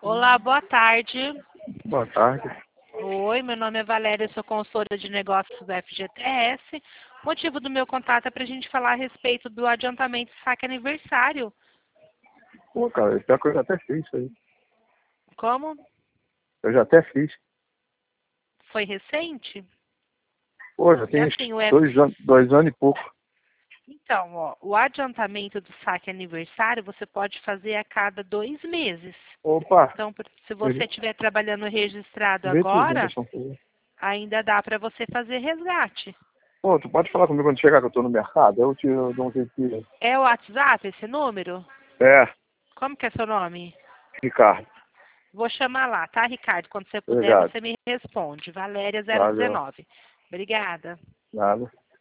Olá, boa tarde. Boa tarde. Oi, meu nome é Valéria, sou consultora de negócios da FGTS. O motivo do meu contato é para a gente falar a respeito do adiantamento do saque aniversário. Pô, cara, pior que eu já até fiz isso aí. Como? Eu já até fiz. Foi recente? Pô, já E tem assim, 2 anos e pouco. Então, ó, o adiantamento do saque aniversário você pode fazer a cada 2 meses. Opa! Então, se você estiver trabalhando registrado Vê tudo, né, agora, pessoal? ainda dá para você fazer resgate. Pô, tu pode falar comigo quando chegar que eu tô no mercado? Eu te dou um jeitinho. É o WhatsApp esse número? É, Como que é seu nome? Ricardo. Vou chamar lá, tá, Ricardo? Quando você puder, Obrigado. você me responde. Valéria Valeu. 019. Obrigada. Nada.